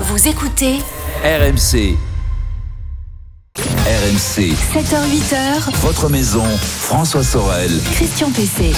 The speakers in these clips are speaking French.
Vous écoutez RMC. RMC. 7h-8h. Votre maison, François Sorel. Christian Pesset.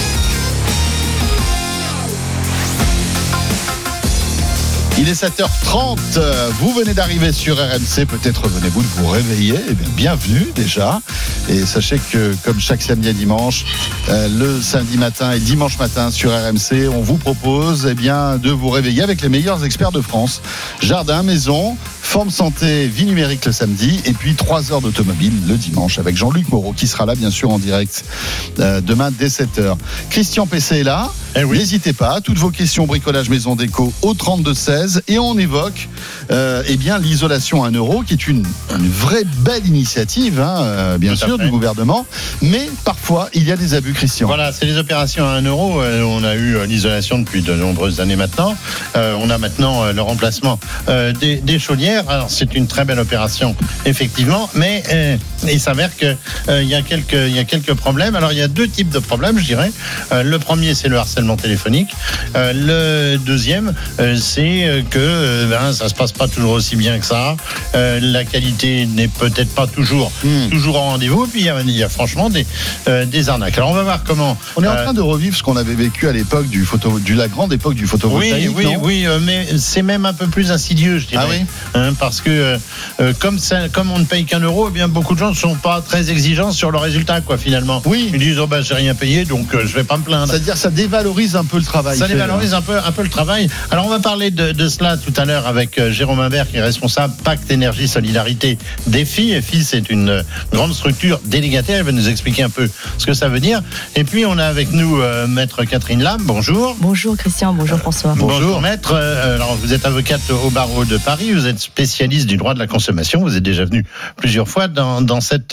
Il est 7h30, vous venez d'arriver sur RMC, peut-être venez-vous de vous réveiller, eh bien, bienvenue déjà. Et sachez que comme chaque samedi et dimanche, le samedi matin et dimanche matin sur RMC, on vous propose de vous réveiller avec les meilleurs experts de France. Jardin, maison, forme santé, vie numérique le samedi et puis 3 heures d'automobile le dimanche avec Jean-Luc Moreau qui sera là bien sûr en direct demain dès 7h. Christian Pesset est là. Oui. N'hésitez pas, toutes vos questions bricolage maison déco au 32-16 et on évoque l'isolation à 1 euro qui est une vraie belle initiative bien sûr du gouvernement, mais parfois il y a des abus. Christian. Voilà, c'est les opérations à 1 euro. On a eu l'isolation depuis de nombreuses années maintenant. On a maintenant le remplacement des chaudières. Alors c'est une très belle opération effectivement, mais il s'avère que il y a quelques problèmes. Alors il y a 2 types de problèmes, je dirais. Le premier c'est le harcèlement téléphonique. Le deuxième, c'est que ça se passe pas toujours aussi bien que ça. La qualité n'est peut-être pas toujours au rendez-vous. Et puis il y a franchement des arnaques. Alors on va voir comment. On est en train de revivre ce qu'on avait vécu à l'époque la grande époque du photovoltaïque. Oui, mais c'est même un peu plus insidieux, je dirais. Ah oui. Parce que comme on ne paye qu'1 euro, eh bien beaucoup de gens ne sont pas très exigeants sur le résultat, quoi, finalement. Oui. Ils disent j'ai rien payé, donc je vais pas me plaindre. C'est-à-dire ça dévalorise un peu le travail. Ça dévalorise un peu le travail. Alors on va parler de cela tout à l'heure avec Jérôme Imbert qui est responsable Pacte Énergie Solidarité d'EFI. EFI, c'est une grande structure délégataire. Elle va nous expliquer un peu ce que ça veut dire. Et puis on a avec nous maître Catherine Lam. Bonjour. Bonjour Christian, bonjour François. Bonjour maître. Alors vous êtes avocate au barreau de Paris. Vous êtes spécialiste du droit de la consommation. Vous êtes déjà venu plusieurs fois dans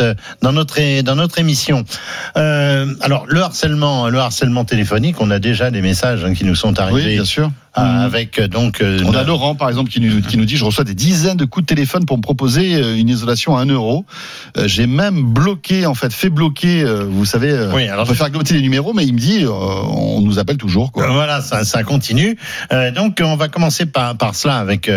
notre émission. Alors le harcèlement téléphonique, on a déjà des messages qui nous sont arrivés. Oui, bien sûr. Avec on a Laurent par exemple qui nous dit je reçois des dizaines de coups de téléphone pour me proposer une isolation à 1 euro. J'ai même fait bloquer vous savez, on peut faire glotter les numéros, mais il me dit on nous appelle toujours, quoi. Voilà, ça continue. Donc on va commencer par cela avec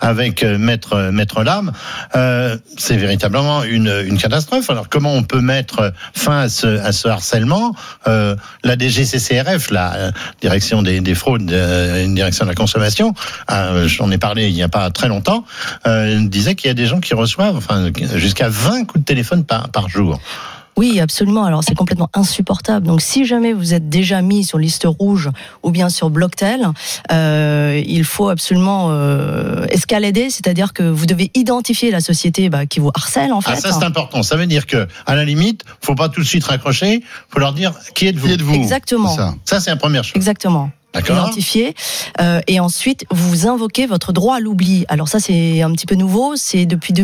maître Lam. C'est véritablement une catastrophe. Alors comment on peut mettre fin à ce harcèlement? La DGCCRF, la direction des fraudes, une direction de la consommation, j'en ai parlé il n'y a pas très longtemps, disait qu'il y a des gens qui reçoivent jusqu'à 20 coups de téléphone par jour. Oui, absolument. Alors, c'est complètement insupportable. Donc, si jamais vous êtes déjà mis sur liste rouge ou bien sur Blocktel, il faut absolument escalader, c'est-à-dire que vous devez identifier la société qui vous harcèle, en fait. Ça, c'est important. Ça veut dire que, à la limite, faut pas tout de suite raccrocher. Faut leur dire qui êtes-vous. Exactement. Ça, c'est la première chose. Exactement. Identifié, et ensuite vous invoquez votre droit à l'oubli. Alors ça c'est un petit peu nouveau, c'est depuis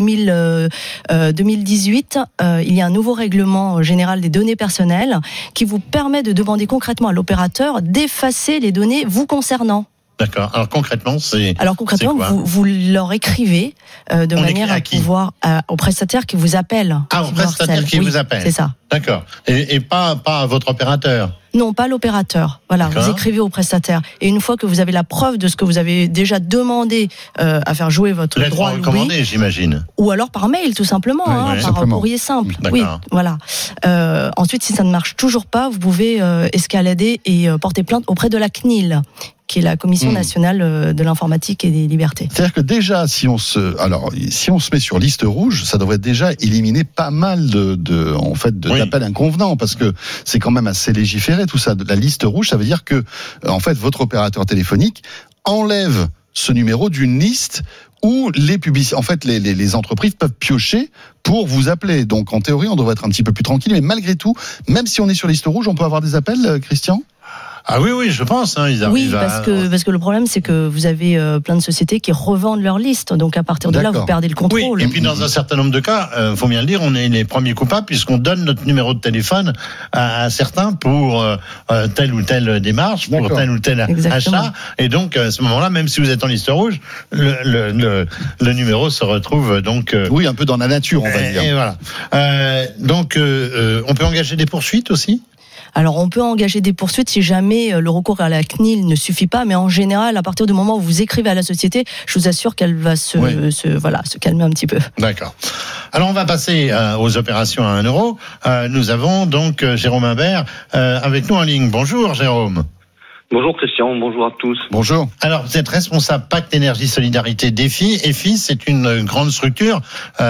2018, il y a un nouveau règlement général des données personnelles qui vous permet de demander concrètement à l'opérateur d'effacer les données vous concernant. D'accord. Alors concrètement, vous leur écrivez de manière à pouvoir au prestataire qui vous appelle. Au prestataire qui vous appelle. C'est ça. D'accord. Et pas à votre opérateur. Non, pas l'opérateur. Voilà, d'accord. Vous écrivez au prestataire. Et une fois que vous avez la preuve de ce que vous avez déjà demandé à faire jouer votre droit à l'oubli, recommandé, j'imagine. Ou alors par mail, tout simplement, par un courrier simple. D'accord. Oui, voilà. Ensuite, si ça ne marche toujours pas, vous pouvez escalader et porter plainte auprès de la CNIL, qui est la Commission nationale de l'informatique et des libertés. C'est-à-dire que déjà, si on se met sur liste rouge, ça devrait déjà éliminer pas mal d'appels inconvenants, parce que c'est quand même assez légiféré tout ça. La liste rouge, ça veut dire que votre opérateur téléphonique enlève ce numéro d'une liste où les entreprises peuvent piocher pour vous appeler. Donc en théorie, on devrait être un petit peu plus tranquille, mais malgré tout, même si on est sur liste rouge, on peut avoir des appels, Christian ? Ah oui, je pense. Ils arrivent parce que le problème, c'est que vous avez plein de sociétés qui revendent leur liste. Donc à partir de là, vous perdez le contrôle. Oui, et puis dans un certain nombre de cas, faut bien le dire, on est les premiers coupables puisqu'on donne notre numéro de téléphone à certains pour telle ou telle démarche, pour tel ou tel achat. Et donc à ce moment-là, même si vous êtes en liste rouge, le numéro se retrouve donc. Oui, un peu dans la nature, on va dire. Et voilà. Donc on peut engager des poursuites aussi. Alors, on peut engager des poursuites si jamais le recours à la CNIL ne suffit pas, mais en général, à partir du moment où vous écrivez à la société, je vous assure qu'elle va se calmer un petit peu. D'accord. Alors, on va passer aux opérations à 1 euro. Nous avons donc Jérôme Imbert avec nous en ligne. Bonjour, Jérôme. Bonjour Christian, bonjour à tous. Bonjour. Alors, vous êtes responsable Pacte Énergie Solidarité d'EFI. EFI, c'est une grande structure.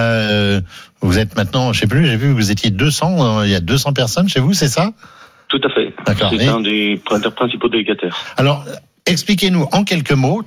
Vous êtes maintenant, je sais plus, j'ai vu que vous étiez 200, il y a 200 personnes chez vous, c'est ça ? Tout à fait. D'accord. C'est un des principaux délégataires. Alors, expliquez-nous en quelques mots,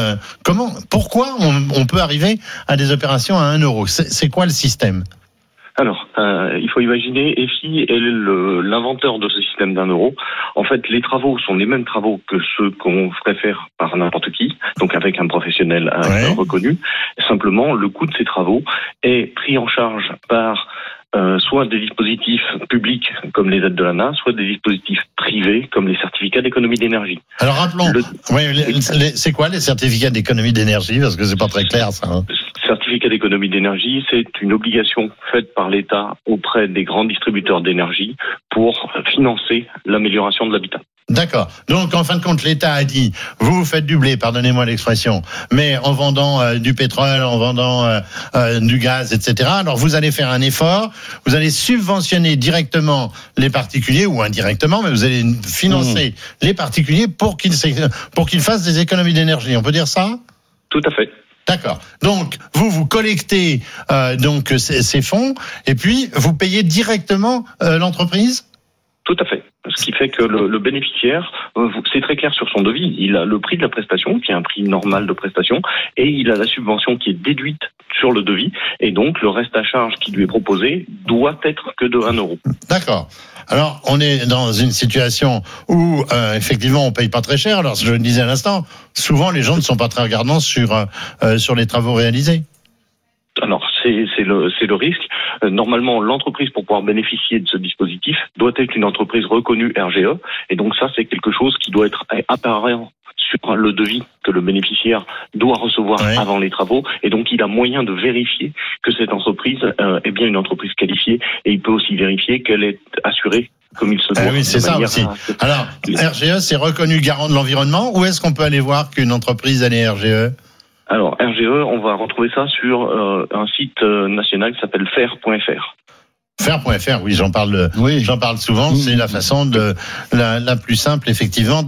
pourquoi on peut arriver à des opérations à 1 euro ? C'est quoi le système ? Alors, il faut imaginer, EFI est l'inventeur de ce système d'1 euro. En fait, les travaux sont les mêmes travaux que ceux qu'on ferait faire par n'importe qui, donc avec un professionnel reconnu. Simplement, le coût de ces travaux est pris en charge par soit des dispositifs publics comme les aides de l'ANA, soit des dispositifs privés comme les certificats d'économie d'énergie. Alors rappelons, c'est quoi les certificats d'économie d'énergie ? Parce que c'est pas très clair ça. Certificat d'économie d'énergie, c'est une obligation faite par l'État auprès des grands distributeurs d'énergie pour financer l'amélioration de l'habitat. D'accord. Donc, en fin de compte, l'État a dit, vous faites du blé, pardonnez-moi l'expression, mais en vendant du pétrole, en vendant du gaz, etc. Alors, vous allez faire un effort, vous allez subventionner directement les particuliers, ou indirectement, mais vous allez financer les particuliers pour qu'ils fassent des économies d'énergie. On peut dire ça ? Tout à fait. D'accord. Donc, vous collectez donc ces fonds, et puis vous payez directement l'entreprise ? Tout à fait. Ce qui fait que le bénéficiaire, c'est très clair sur son devis, il a le prix de la prestation, qui est un prix normal de prestation, et il a la subvention qui est déduite sur le devis, et donc le reste à charge qui lui est proposé doit être que de 1 euro. D'accord. Alors, on est dans une situation où, effectivement, on paye pas très cher. Alors, je le disais à l'instant, souvent les gens ne sont pas très regardants sur les travaux réalisés. Alors, c'est le risque. Normalement, l'entreprise, pour pouvoir bénéficier de ce dispositif, doit être une entreprise reconnue RGE. Et donc ça, c'est quelque chose qui doit être apparent sur le devis que le bénéficiaire doit recevoir avant les travaux. Et donc, il a moyen de vérifier que cette entreprise est bien une entreprise qualifiée. Et il peut aussi vérifier qu'elle est assurée comme il se doit. Oui, c'est ça aussi. Alors, RGE, c'est reconnu garant de l'environnement. Où est-ce qu'on peut aller voir qu'une entreprise, elle est RGE ? Alors, RGE, on va retrouver ça sur un site national qui s'appelle fer.fr. Fer.fr, oui, j'en parle souvent. C'est la façon la plus simple, effectivement,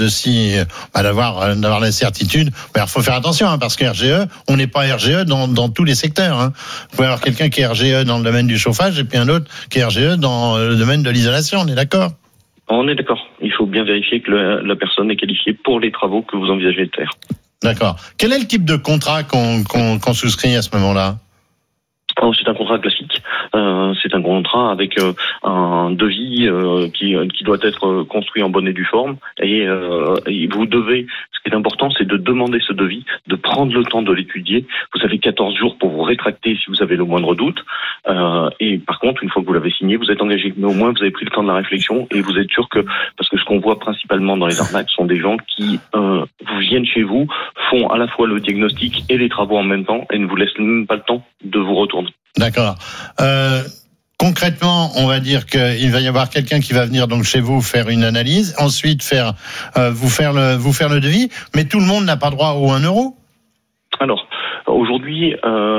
d'avoir la certitude. Mais il faut faire attention, parce que RGE, on n'est pas RGE dans tous les secteurs. Vous pouvez avoir quelqu'un qui est RGE dans le domaine du chauffage et puis un autre qui est RGE dans le domaine de l'isolation. On est d'accord ? On est d'accord. Il faut bien vérifier que la personne est qualifiée pour les travaux que vous envisagez de faire. D'accord. Quel est le type de contrat qu'on souscrit à ce moment-là ? C'est un contrat classique. C'est un contrat avec un devis qui doit être construit en bonne et due forme. Et vous devez, ce qui est important, c'est de demander ce devis, de prendre le temps de l'étudier. Vous avez 14 jours pour vous rétracter si vous avez le moindre doute. Et par contre, une fois que vous l'avez signé, vous êtes engagé. Mais au moins, vous avez pris le temps de la réflexion et vous êtes sûr que, parce que ce qu'on voit principalement dans les arnaques sont des gens qui viennent chez vous, font à la fois le diagnostic et les travaux en même temps et ne vous laissent même pas le temps de vous retourner. D'accord. Concrètement, on va dire qu'il va y avoir quelqu'un qui va venir donc chez vous faire une analyse, ensuite vous faire le devis, mais tout le monde n'a pas droit au 1 euro. Alors, aujourd'hui,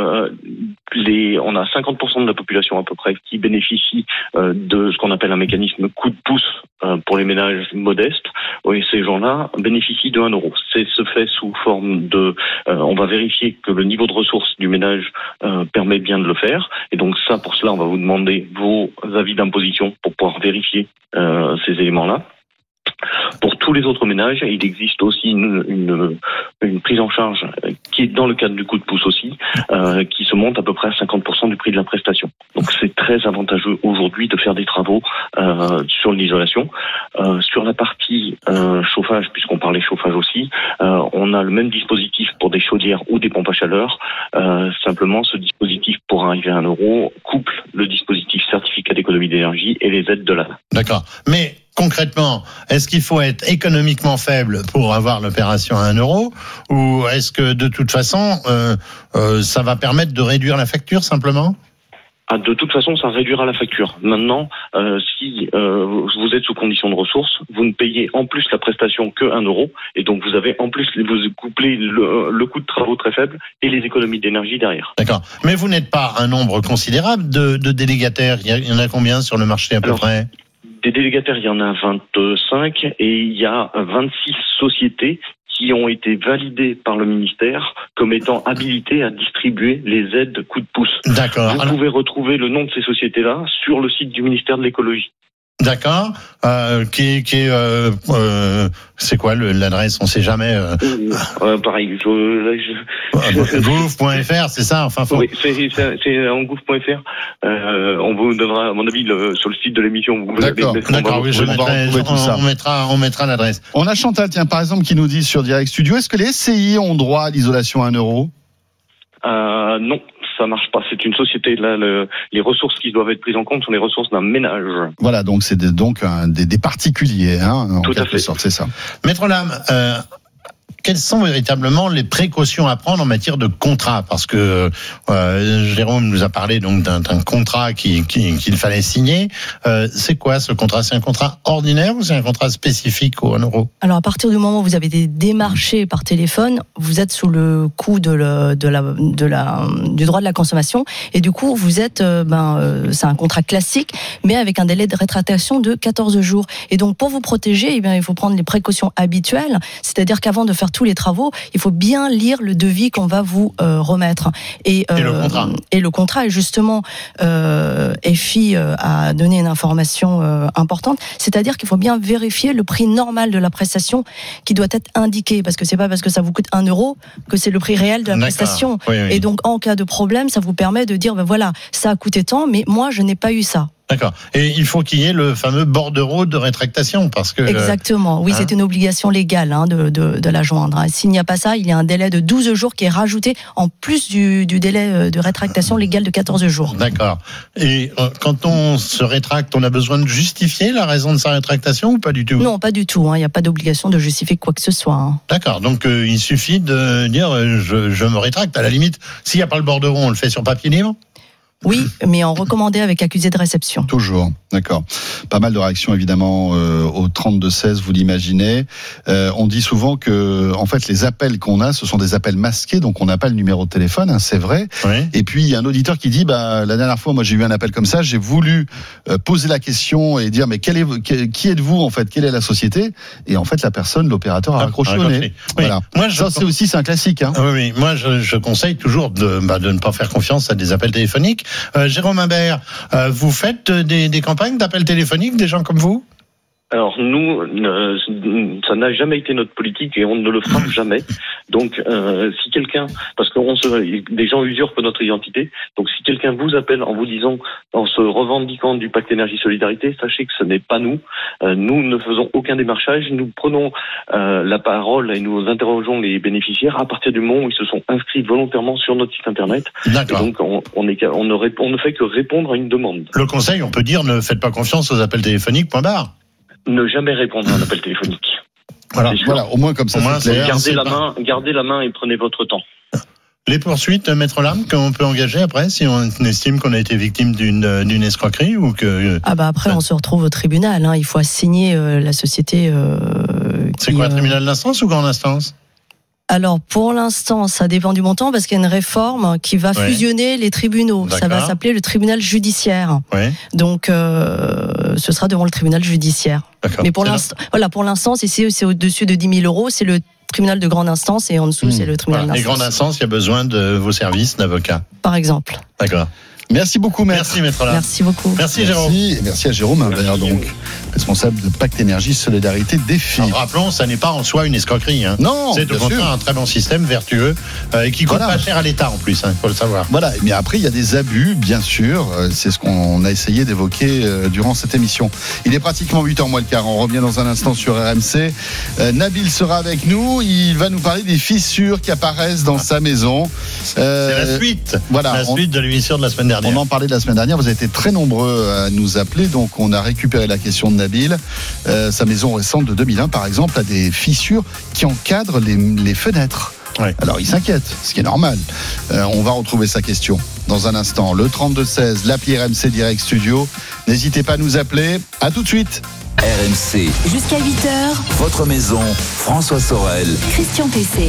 on a 50% de la population à peu près qui bénéficie de ce qu'on appelle un mécanisme coup de pouce pour les ménages modestes. Et ces gens-là bénéficient de 1 euro. C'est se fait sous forme de... on va vérifier que le niveau de ressources du ménage permet bien de le faire. Et donc ça, pour cela, on va vous demander vos avis d'imposition pour pouvoir vérifier ces éléments-là. Pour tous les autres ménages, il existe aussi une prise en charge qui est dans le cadre du coup de pouce aussi, qui se monte à peu près à 50% du prix de la prestation. Donc c'est très avantageux aujourd'hui de faire des travaux sur l'isolation. Sur la partie chauffage, puisqu'on parlait chauffage aussi, on a le même dispositif pour des chaudières ou des pompes à chaleur. Simplement, ce dispositif, pour arriver à 1 euro, couple le dispositif certificat d'économie d'énergie et les aides de l'ANA. D'accord. Mais concrètement, est-ce qu'il faut être économiquement faible pour avoir l'opération à 1 euro, ou est-ce que de toute façon, ça va permettre de réduire la facture simplement ? De toute façon, ça réduira la facture. Maintenant, si vous êtes sous condition de ressources, vous ne payez en plus la prestation que 1 euro, et donc vous avez en plus, vous couplez le coût de travaux très faible et les économies d'énergie derrière. D'accord. Mais vous n'êtes pas un nombre considérable de délégataires. Il y en a combien sur le marché à peu près ? Des délégataires, il y en a 25 et il y a 26 sociétés qui ont été validées par le ministère comme étant habilitées à distribuer les aides coup de pouce. D'accord. Vous pouvez retrouver le nom de ces sociétés-là sur le site du ministère de l'écologie. D'accord. C'est quoi l'adresse ? On sait jamais. Pareil. Gouv.fr, c'est ça. Enfin, oui, c'est en gouv.fr. On vous donnera, à mon avis, sur le site de l'émission. D'accord. Oui, on mettra l'adresse. On a Chantal, tiens, par exemple, qui nous dit sur Direct Studio, est-ce que les SCI ont droit à l'isolation à 1 euro ? Non, ça marche pas. C'est une société. Là, les ressources qui doivent être prises en compte sont les ressources d'un ménage. Voilà, donc c'est des particuliers, en quelque sorte, c'est ça. Maître Lame, quelles sont véritablement les précautions à prendre en matière de contrat ? Parce que Jérôme nous a parlé donc d'un contrat qu'il fallait signer. C'est quoi ce contrat ? C'est un contrat ordinaire ou c'est un contrat spécifique au 1 euro ? Alors à partir du moment où vous avez été démarché par téléphone, vous êtes sous le coup du droit de la consommation, et du coup vous êtes, c'est un contrat classique, mais avec un délai de rétractation de 14 jours. Et donc pour vous protéger, il faut prendre les précautions habituelles, c'est-à-dire qu'avant de faire tous les travaux, il faut bien lire le devis qu'on va vous remettre. Et le contrat. Et le contrat, et justement, FI a donné une information importante, c'est-à-dire qu'il faut bien vérifier le prix normal de la prestation qui doit être indiqué, parce que c'est pas parce que ça vous coûte 1 euro que c'est le prix réel de la prestation. Oui. Et donc, en cas de problème, ça vous permet de dire, voilà, ça a coûté tant, mais moi, je n'ai pas eu ça. D'accord. Et il faut qu'il y ait le fameux bordereau de rétractation, parce que... Exactement. Oui, c'est une obligation légale de la joindre. S'il n'y a pas ça, il y a un délai de 12 jours qui est rajouté en plus du délai de rétractation légale de 14 jours. D'accord. Et quand on se rétracte, on a besoin de justifier la raison de sa rétractation ou pas du tout ? Non, pas du tout. Il n'y a pas d'obligation de justifier quoi que ce soit. D'accord. Donc il suffit de dire je me rétracte. À la limite, s'il n'y a pas le bordereau, on le fait sur papier libre ? Oui, mais en recommandé avec accusé de réception. Toujours, d'accord. Pas mal de réactions évidemment au 32-16, vous l'imaginez. On dit souvent que, en fait, les appels qu'on a, ce sont des appels masqués, donc on n'a pas le numéro de téléphone, c'est vrai. Oui. Et puis il y a un auditeur qui dit, la dernière fois, moi j'ai eu un appel comme ça, j'ai voulu poser la question et dire, mais qui êtes-vous en fait, quelle est la société ? Et en fait, la personne, l'opérateur a raccroché au nez. Oui. Voilà. Moi, c'est un classique. Oui. Moi, je conseille toujours de ne pas faire confiance à des appels téléphoniques. Jérôme Imbert, vous faites des campagnes d'appels téléphoniques, des gens comme vous ? Alors nous, ça n'a jamais été notre politique et on ne le fera jamais. Donc si quelqu'un, parce que des gens usurpent notre identité, donc si quelqu'un vous appelle en vous disant, en se revendiquant du pacte énergie-solidarité, sachez que ce n'est pas nous. Nous ne faisons aucun démarchage, nous prenons la parole et nous interrogeons les bénéficiaires à partir du moment où ils se sont inscrits volontairement sur notre site internet. D'accord. Et donc on ne fait que répondre à une demande. Le conseil, on peut dire, ne faites pas confiance aux appels téléphoniques, point barre. Ne jamais répondre à un appel téléphonique. Voilà, au moins comme ça, c'est clair. Gardez la main et prenez votre temps. Les poursuites, Maître Lame, qu'on peut engager après, si on estime qu'on a été victime d'une escroquerie ou que... Après, on se retrouve au tribunal. Il faut assigner la société... c'est quoi, tribunal d'instance ou grande instance ? Alors, pour l'instant, ça dépend du montant, parce qu'il y a une réforme qui va fusionner les tribunaux. D'accord. Ça va s'appeler le tribunal judiciaire. Ouais. Donc, ce sera devant le tribunal judiciaire. D'accord. Mais pour l'instant, c'est au-dessus de 10 000 euros, c'est le tribunal de grande instance, et en dessous, c'est le tribunal d'instance. Et grande instance, il y a besoin de vos services d'avocat. Par exemple. D'accord. Merci beaucoup, Maître. Merci, Maître Lame. Merci beaucoup. Merci, Jérôme. Merci à Jérôme Imbert, donc responsable de Pacte Énergie Solidarité Défi. Alors, rappelons, ça n'est pas en soi une escroquerie. Non, c'est au contraire un très bon système vertueux et qui coûte pas cher à l'État en plus, il faut le savoir. Voilà, mais après il y a des abus, bien sûr. C'est ce qu'on a essayé d'évoquer durant cette émission. Il est pratiquement 8h moins le quart. On revient dans un instant sur RMC. Nabil sera avec nous. Il va nous parler des fissures qui apparaissent dans sa maison. C'est la suite. Voilà, la suite de l'émission de la semaine dernière. On en parlait la semaine dernière, vous avez été très nombreux à nous appeler, donc on a récupéré la question de Nabil. Sa maison récente de 2001, par exemple, a des fissures qui encadrent les fenêtres. Ouais. Alors il s'inquiète, ce qui est normal. On va retrouver sa question dans un instant. Le 32-16, l'appli RMC Direct Studio. N'hésitez pas à nous appeler. À tout de suite. RMC, Jusqu'à 8h, votre maison, François Sorel. Christian Pessé.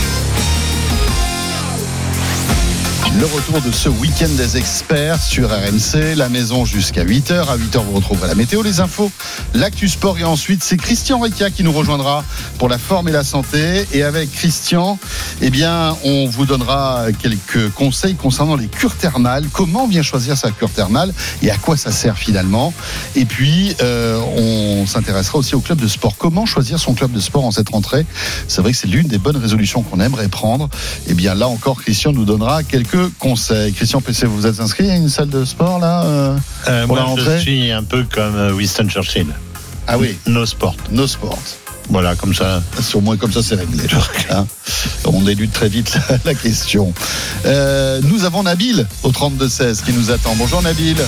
Le retour de ce week-end des experts sur RMC, la maison jusqu'à 8h. À 8h, vous retrouverez la météo, les infos, l'actu sport. Et ensuite, c'est Christian Reca qui nous rejoindra pour la forme et la santé. Et avec Christian, eh bien, on vous donnera quelques conseils concernant les cures thermales. Comment bien choisir sa cure thermale et à quoi ça sert finalement. Et puis, on s'intéressera aussi au club de sport. Comment choisir son club de sport en cette rentrée? C'est vrai que c'est l'une des bonnes résolutions qu'on aimerait prendre. Eh bien, là encore, Christian nous donnera quelques conseils. Christian Pessé, vous êtes inscrit à une salle de sport là pour la moi, rentrée? je suis un peu comme Winston Churchill. Ah oui, No sport. no sport. Voilà, comme ça. Au moins comme ça, c'est réglé. Hein, on élude très vite la question. Nous avons Nabil au 32-16 qui nous attend. Bonjour Nabil.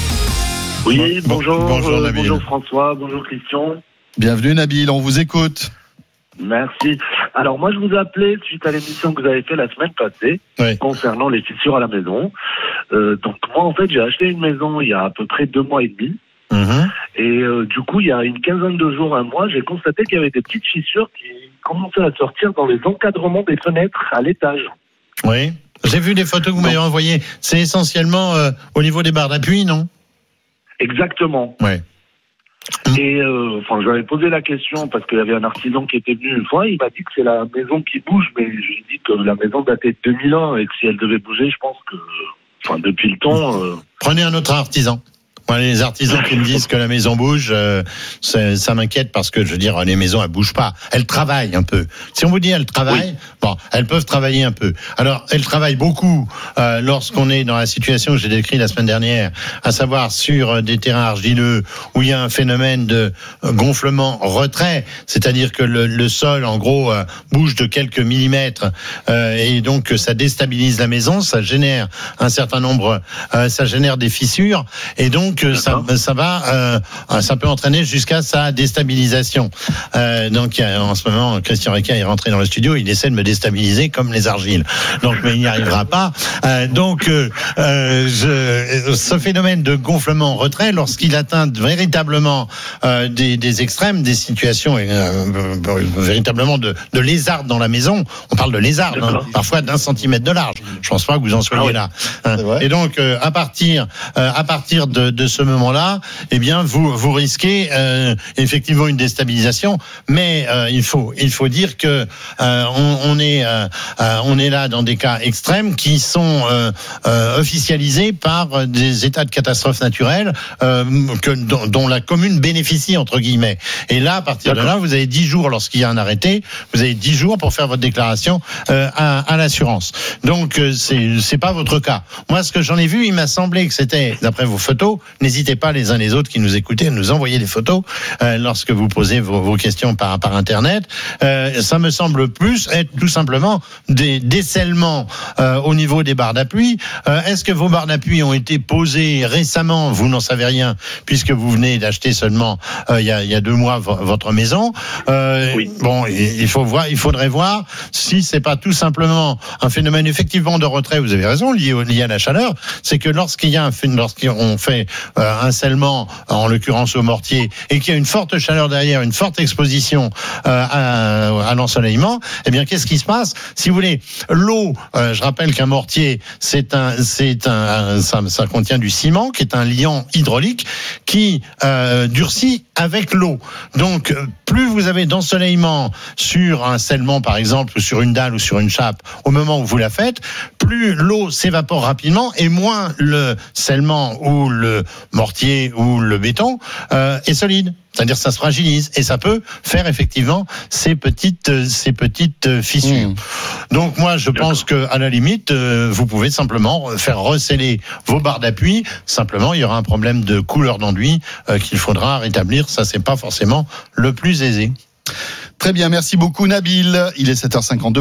Oui, bonjour. Bonjour, Nabil. Bonjour François, bonjour Christian. Bienvenue Nabil, on vous écoute. Merci. Alors moi je vous appelais suite à l'émission que vous avez fait la semaine passée Oui. concernant les fissures à la maison. Donc moi en fait j'ai acheté une maison il y a à peu près 2 mois et demi. Mhm. Et du coup il y a une quinzaine de jours, un mois, j'ai constaté qu'il y avait des petites fissures qui commençaient à sortir dans les encadrements des fenêtres à l'étage. Oui. J'ai vu des photos que vous m'avez envoyées. C'est essentiellement au niveau des barres d'appui, non? Exactement. Oui. Et enfin, je lui avais posé la question parce qu'il y avait un artisan qui était venu une fois. Il m'a dit que c'est la maison qui bouge, mais je lui ai dit que la maison datait de 2001 et que si elle devait bouger, je pense que, enfin, depuis le temps. Prenez un autre artisan. Moi, les artisans qui me disent que la maison bouge, ça m'inquiète parce que, je veux dire, les maisons, elles bougent pas. Elles travaillent un peu. Si on vous dit elles travaillent, bon, elles peuvent travailler un peu. Alors, elles travaillent beaucoup lorsqu'on est dans la situation que j'ai décrite la semaine dernière, à savoir sur des terrains argileux où il y a un phénomène de gonflement-retrait, c'est-à-dire que le sol, en gros, bouge de quelques millimètres et donc ça déstabilise la maison, ça génère un certain nombre, ça génère des fissures et donc ça peut entraîner jusqu'à sa déstabilisation. Donc en ce moment, Christian Reca est rentré dans le studio, il essaie de me déstabiliser comme les argiles. Donc, mais il n'y arrivera pas. Ce phénomène de gonflement-retrait, lorsqu'il atteint véritablement des extrêmes, des situations véritablement de lézardes dans la maison, on parle de lézardes, hein, parfois d'1 centimètre de large. Je pense pas que vous en soyez là. Hein. Et donc, à partir de ce moment-là, eh bien, vous risquez effectivement une déstabilisation, mais il faut dire que on est là dans des cas extrêmes qui sont officialisés par des états de catastrophe naturelle dont la commune bénéficie entre guillemets. Et là, à partir de là, vous avez 10 jours lorsqu'il y a un arrêté, vous avez 10 jours pour faire votre déclaration à l'assurance. Donc c'est pas votre cas. Moi, ce que j'en ai vu, il m'a semblé que c'était, d'après vos photos, n'hésitez pas les uns les autres qui nous écoutez à nous envoyer des photos lorsque vous posez vos questions par internet. Ça me semble plus être tout simplement des décellements au niveau des barres d'appui. Est-ce que vos barres d'appui ont été posées récemment? Vous n'en savez rien puisque vous venez d'acheter seulement il y a 2 mois votre maison. Oui. Bon, il faudrait voir si c'est pas tout simplement un phénomène effectivement de retrait. Vous avez raison, lié à la chaleur. C'est que lorsqu'on fait un scellement, en l'occurrence au mortier, et qu'il y a une forte chaleur derrière, une forte exposition à l'ensoleillement, eh bien qu'est-ce qui se passe? Si vous voulez, l'eau, je rappelle qu'un mortier, ça contient du ciment, qui est un liant hydraulique qui durcit avec l'eau. Donc plus vous avez d'ensoleillement sur un scellement par exemple, ou sur une dalle ou sur une chape au moment où vous la faites, plus l'eau s'évapore rapidement et moins le scellement ou le mortier ou le béton est solide. C'est-à-dire ça se fragilise et ça peut faire effectivement ces petites fissures. Donc moi je pense que à la limite vous pouvez simplement faire recéler vos barres d'appui. Simplement il y aura un problème de couleur d'enduit qu'il faudra rétablir. Ça c'est pas forcément le plus aisé. Très bien, merci beaucoup Nabil. Il est 7h52.